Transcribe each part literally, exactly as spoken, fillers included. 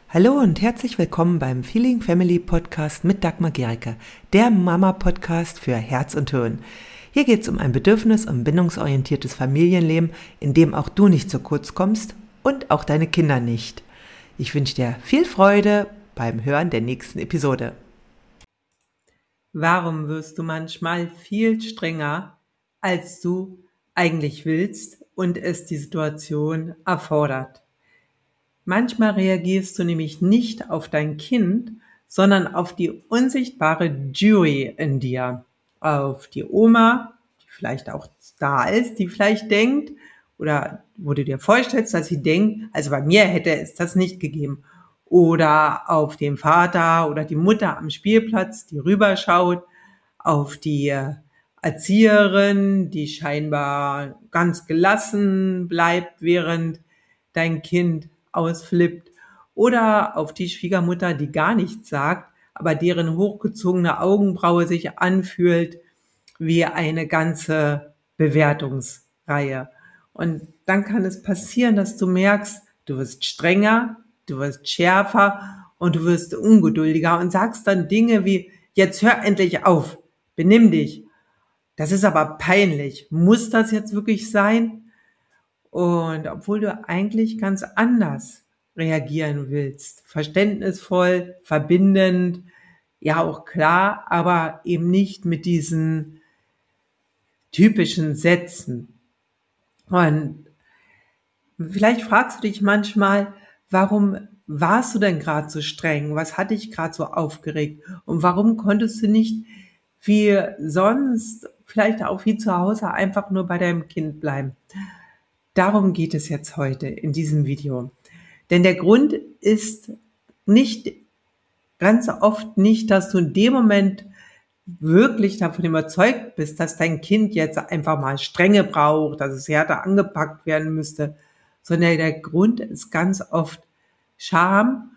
Hallo und herzlich willkommen beim Feeling Family Podcast mit Dagmar Gericke, der Mama-Podcast für Herz und Hirn. Hier geht es um ein bedürfnis- und bindungsorientiertes Familienleben, in dem auch du nicht zu kurz kommst und auch deine Kinder nicht. Ich wünsche dir viel Freude beim Hören der nächsten Episode. Warum wirst du manchmal viel strenger, als du eigentlich willst und es die Situation erfordert? Manchmal reagierst du nämlich nicht auf dein Kind, sondern auf die unsichtbare Jury in dir. Auf die Oma, die vielleicht auch da ist, die vielleicht denkt, oder wo du dir vorstellst, dass sie denkt, also bei mir hätte es das nicht gegeben. Oder auf den Vater oder die Mutter am Spielplatz, die rüberschaut, auf die Erzieherin, die scheinbar ganz gelassen bleibt, während dein Kind ausflippt, oder auf die Schwiegermutter, die gar nichts sagt, aber deren hochgezogene Augenbraue sich anfühlt wie eine ganze Bewertungsreihe. Und dann kann es passieren, dass du merkst, du wirst strenger, du wirst schärfer und du wirst ungeduldiger und sagst dann Dinge wie, jetzt hör endlich auf, benimm dich. Das ist aber peinlich. Muss das jetzt wirklich sein? Und obwohl du eigentlich ganz anders reagieren willst, verständnisvoll, verbindend, ja auch klar, aber eben nicht mit diesen typischen Sätzen. Und vielleicht fragst du dich manchmal, warum warst du denn gerade so streng? Was hat dich gerade so aufgeregt? Und warum konntest du nicht wie sonst, vielleicht auch wie zu Hause, einfach nur bei deinem Kind bleiben? Darum geht es jetzt heute in diesem Video. Denn der Grund ist nicht, ganz oft nicht, dass du in dem Moment wirklich davon überzeugt bist, dass dein Kind jetzt einfach mal Strenge braucht, dass es härter angepackt werden müsste, sondern der Grund ist ganz oft Scham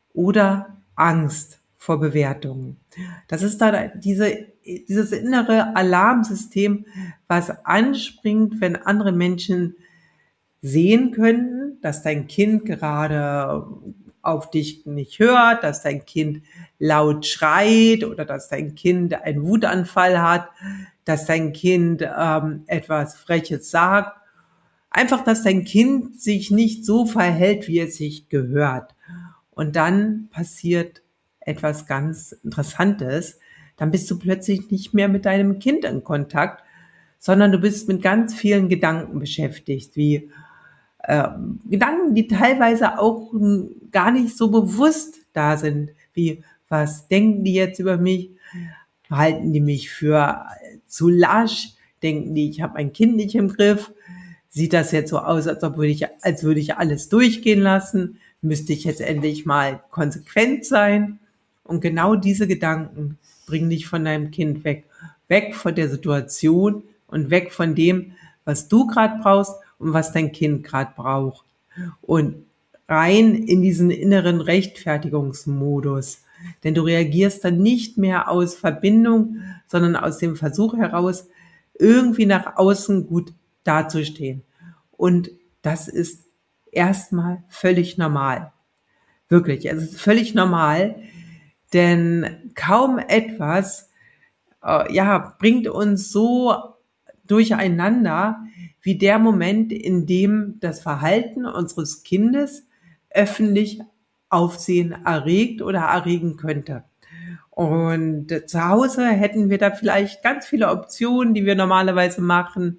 oder Angst vor Bewertungen. Das ist da diese, dieses innere Alarmsystem, was anspringt, wenn andere Menschen sehen könnten, dass dein Kind gerade auf dich nicht hört, dass dein Kind laut schreit oder dass dein Kind einen Wutanfall hat, dass dein Kind ähm, etwas Freches sagt. Einfach, dass dein Kind sich nicht so verhält, wie es sich gehört. Und dann passiert etwas ganz Interessantes. Dann bist du plötzlich nicht mehr mit deinem Kind in Kontakt, sondern du bist mit ganz vielen Gedanken beschäftigt, wie äh, Gedanken, die teilweise auch gar nicht so bewusst da sind, wie, was denken die jetzt über mich? Halten die mich für zu lasch? Denken die, ich habe mein Kind nicht im Griff? Sieht das jetzt so aus, als ob würde ich, als würde ich alles durchgehen lassen? Müsste ich jetzt endlich mal konsequent sein? Und genau diese Gedanken bringen dich von deinem Kind weg. Weg von der Situation und weg von dem, was du gerade brauchst und was dein Kind gerade braucht. Und rein in diesen inneren Rechtfertigungsmodus. Denn du reagierst dann nicht mehr aus Verbindung, sondern aus dem Versuch heraus, irgendwie nach außen gut dazustehen. Und das ist erstmal völlig normal. Wirklich, es ist völlig normal, denn kaum etwas äh, ja, bringt uns so durcheinander wie der Moment, in dem das Verhalten unseres Kindes öffentlich Aufsehen erregt oder erregen könnte. Und zu Hause hätten wir da vielleicht ganz viele Optionen, die wir normalerweise machen.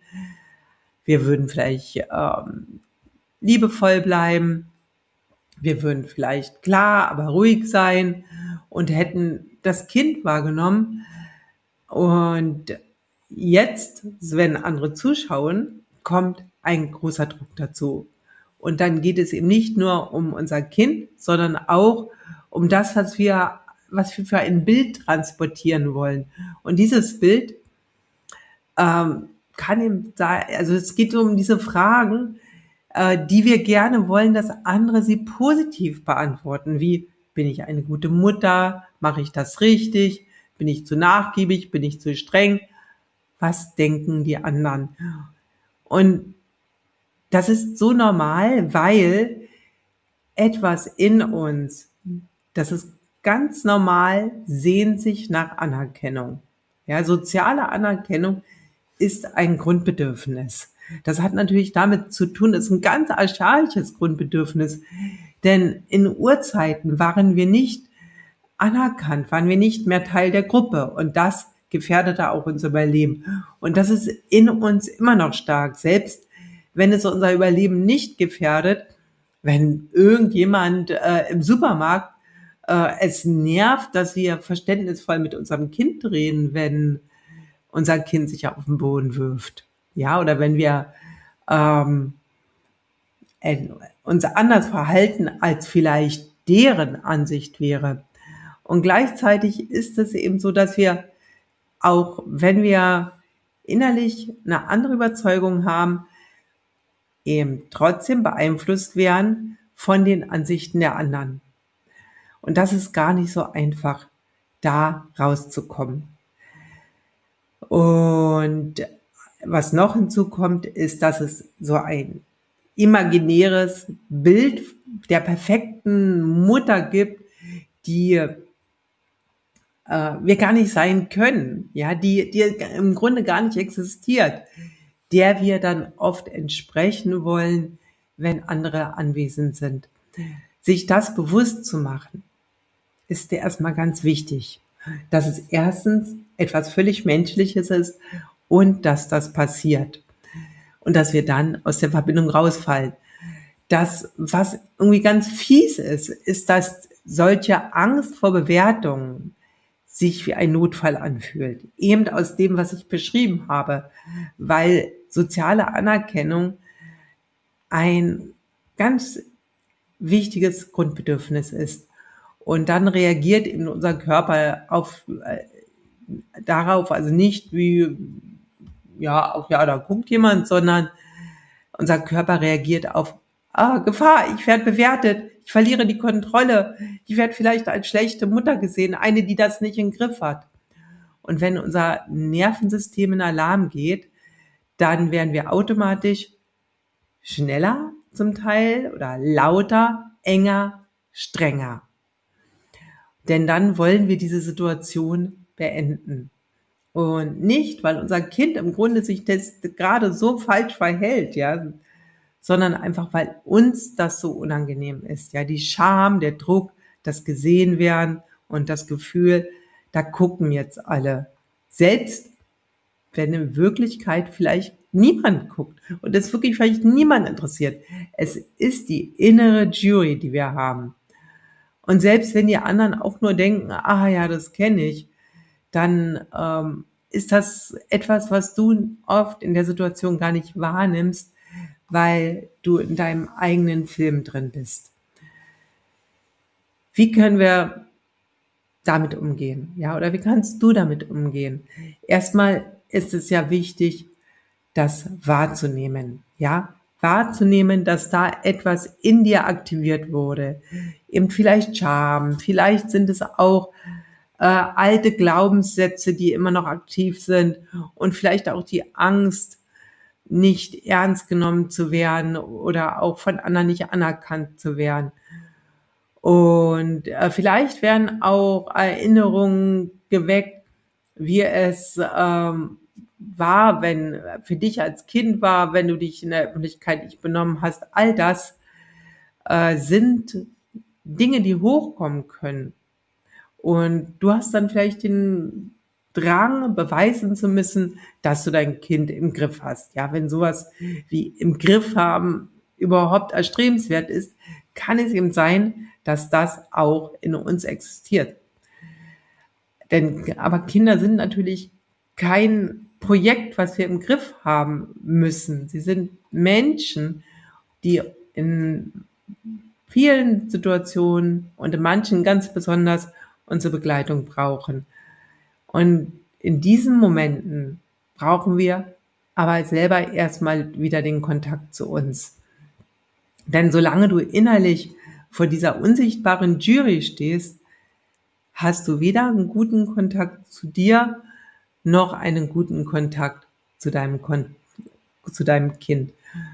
Wir würden vielleicht ähm, liebevoll bleiben. Wir würden vielleicht klar, aber ruhig sein und hätten das Kind wahrgenommen. Und jetzt, wenn andere zuschauen, kommt ein großer Druck dazu. Und dann geht es eben nicht nur um unser Kind, sondern auch um das, was wir, was wir für ein Bild transportieren wollen. Und dieses Bild ähm, kann eben sein, also es geht um diese Fragen, äh, die wir gerne wollen, dass andere sie positiv beantworten. Wie, bin ich eine gute Mutter? Mache ich das richtig? Bin ich zu nachgiebig? Bin ich zu streng? Was denken die anderen? Und das ist so normal, weil etwas in uns, das ist ganz normal, sehnt sich nach Anerkennung. Ja, soziale Anerkennung ist ein Grundbedürfnis. Das hat natürlich damit zu tun, es ist ein ganz archaisches Grundbedürfnis, denn in Urzeiten waren wir nicht anerkannt, waren wir nicht mehr Teil der Gruppe und das gefährdete auch unser Überleben. Und das ist in uns immer noch stark, selbst wenn es unser Überleben nicht gefährdet, wenn irgendjemand äh, im Supermarkt äh, es nervt, dass wir verständnisvoll mit unserem Kind reden, wenn unser Kind sich auf den Boden wirft. Ja, oder wenn wir ähm, uns anders verhalten, als vielleicht deren Ansicht wäre. Und gleichzeitig ist es eben so, dass wir auch, wenn wir innerlich eine andere Überzeugung haben, eben trotzdem beeinflusst werden von den Ansichten der anderen. Und das ist gar nicht so einfach, da rauszukommen. Und was noch hinzukommt, ist, dass es so ein imaginäres Bild der perfekten Mutter gibt, die äh, wir gar nicht sein können, ja, die, die im Grunde gar nicht existiert, der wir dann oft entsprechen wollen, wenn andere anwesend sind. Sich das bewusst zu machen, ist dir erstmal ganz wichtig, dass es erstens etwas völlig Menschliches ist und dass das passiert und dass wir dann aus der Verbindung rausfallen. Das, was irgendwie ganz fies ist, ist, dass solche Angst vor Bewertungen sich wie ein Notfall anfühlt. Eben aus dem, was ich beschrieben habe, weil soziale Anerkennung ein ganz wichtiges Grundbedürfnis ist. Und dann reagiert eben unser Körper auf, äh, darauf, also nicht wie, ja, auch ja, da guckt jemand, sondern unser Körper reagiert auf, ah, Gefahr, ich werde bewertet, ich verliere die Kontrolle, ich werde vielleicht als schlechte Mutter gesehen, eine, die das nicht im Griff hat. Und wenn unser Nervensystem in Alarm geht, dann werden wir automatisch schneller zum Teil oder lauter, enger, strenger. Denn dann wollen wir diese Situation beenden. Und nicht, weil unser Kind im Grunde sich das gerade so falsch verhält, ja, sondern einfach, weil uns das so unangenehm ist. Ja, die Scham, der Druck, das gesehen werden und das Gefühl, da gucken jetzt alle. Selbst wenn in Wirklichkeit vielleicht niemand guckt und es wirklich vielleicht niemand interessiert. Es ist die innere Jury, die wir haben. Und selbst wenn die anderen auch nur denken, ah ja, das kenne ich, dann ähm, ist das etwas, was du oft in der Situation gar nicht wahrnimmst, weil du in deinem eigenen Film drin bist. Wie können wir damit umgehen? Ja, oder wie kannst du damit umgehen? Erstmal ist es ja wichtig, das wahrzunehmen. Ja, wahrzunehmen, dass da etwas in dir aktiviert wurde. Eben vielleicht Scham, vielleicht sind es auch äh, alte Glaubenssätze, die immer noch aktiv sind und vielleicht auch die Angst, nicht ernst genommen zu werden oder auch von anderen nicht anerkannt zu werden. Und äh, vielleicht werden auch Erinnerungen geweckt, wie es ähm, war, wenn für dich als Kind war, wenn du dich in der Öffentlichkeit nicht benommen hast. All das äh, sind Dinge, die hochkommen können. Und du hast dann vielleicht den Drang, beweisen zu müssen, dass du dein Kind im Griff hast. Ja, wenn sowas wie im Griff haben überhaupt erstrebenswert ist, kann es eben sein, dass das auch in uns existiert. Denn, aber Kinder sind natürlich kein Projekt, was wir im Griff haben müssen. Sie sind Menschen, die in vielen Situationen und in manchen ganz besonders unsere Begleitung brauchen. Und in diesen Momenten brauchen wir aber selber erstmal wieder den Kontakt zu uns. Denn solange du innerlich vor dieser unsichtbaren Jury stehst, hast du weder einen guten Kontakt zu dir, noch einen guten Kontakt zu deinem, Kon- zu deinem Kind.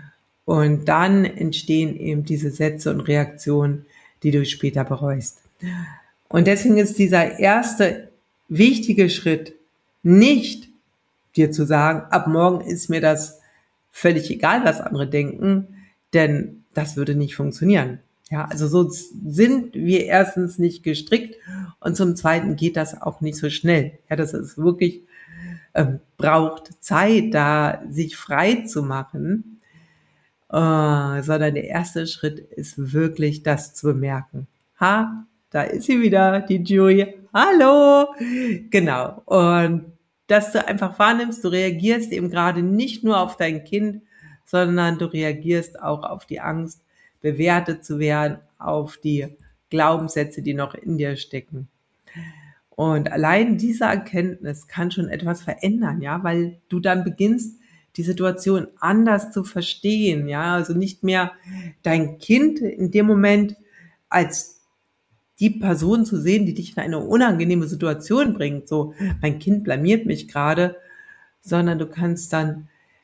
Und dann entstehen eben diese Sätze und Reaktionen, die du später bereust. Und deswegen ist dieser erste wichtige Schritt nicht dir zu sagen, ab morgen ist mir das völlig egal, was andere denken, denn das würde nicht funktionieren. Ja, also so sind wir erstens nicht gestrickt und zum Zweiten geht das auch nicht so schnell. Ja, das ist wirklich, äh, braucht Zeit, da sich frei zu machen, äh, sondern der erste Schritt ist wirklich das zu bemerken. Ha, da ist sie wieder, die Jury. Hallo! Genau. Und dass du einfach wahrnimmst, du reagierst eben gerade nicht nur auf dein Kind, sondern du reagierst auch auf die Angst, bewertet zu werden, auf die Glaubenssätze, die noch in dir stecken. Und allein diese Erkenntnis kann schon etwas verändern, ja, weil du dann beginnst, die Situation anders zu verstehen, ja, also nicht mehr dein Kind in dem Moment als die Person zu sehen, die dich in eine unangenehme Situation bringt, so, mein Kind blamiert mich gerade, sondern du kannst dann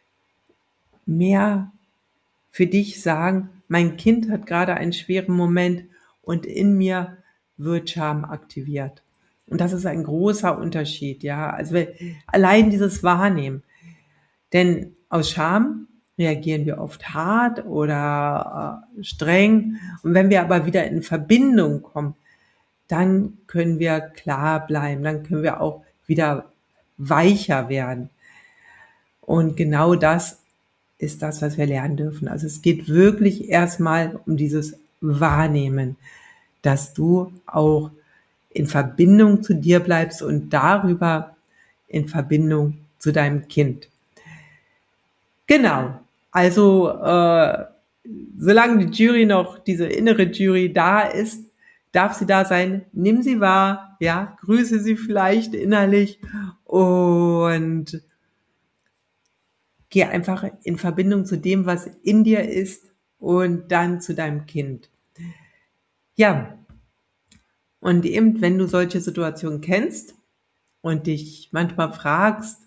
mehr für dich sagen, mein Kind hat gerade einen schweren Moment und in mir wird Scham aktiviert. Und das ist ein großer Unterschied, ja, also allein dieses Wahrnehmen. Denn aus Scham reagieren wir oft hart oder äh, streng. Und wenn wir aber wieder in Verbindung kommen, dann können wir klar bleiben, dann können wir auch wieder weicher werden. Und genau das ist das, was wir lernen dürfen. Also es geht wirklich erstmal um dieses Wahrnehmen, dass du auch in Verbindung zu dir bleibst und darüber in Verbindung zu deinem Kind. Genau, also äh, solange die Jury noch, diese innere Jury da ist, darf sie da sein, nimm sie wahr, ja, grüße sie vielleicht innerlich und geh einfach in Verbindung zu dem, was in dir ist und dann zu deinem Kind. Ja, und eben, wenn du solche Situationen kennst und dich manchmal fragst,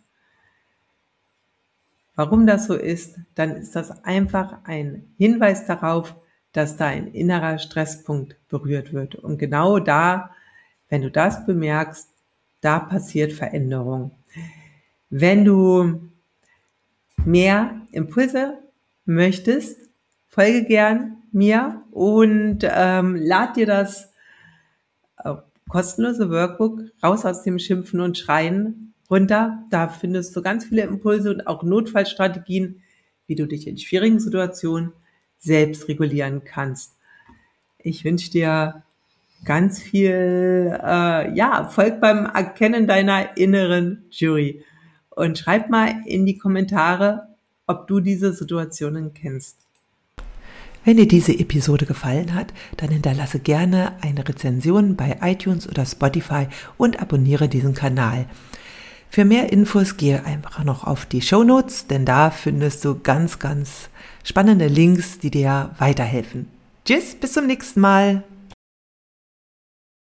warum das so ist, dann ist das einfach ein Hinweis darauf, dass da ein innerer Stresspunkt berührt wird. Und genau da, wenn du das bemerkst, da passiert Veränderung. Wenn du mehr Impulse möchtest, folge gern mir und ähm, lad dir das äh, kostenlose Workbook Raus aus dem Schimpfen und Schreien runter. Da findest du ganz viele Impulse und auch Notfallstrategien, wie du dich in schwierigen Situationen selbst regulieren kannst. Ich wünsche dir ganz viel äh, ja, Erfolg beim Erkennen deiner inneren Jury. Und schreib mal in die Kommentare, ob du diese Situationen kennst. Wenn dir diese Episode gefallen hat, dann hinterlasse gerne eine Rezension bei iTunes oder Spotify und abonniere diesen Kanal. Für mehr Infos gehe einfach noch auf die Shownotes, denn da findest du ganz, ganz spannende Links, die dir weiterhelfen. Tschüss, bis zum nächsten Mal.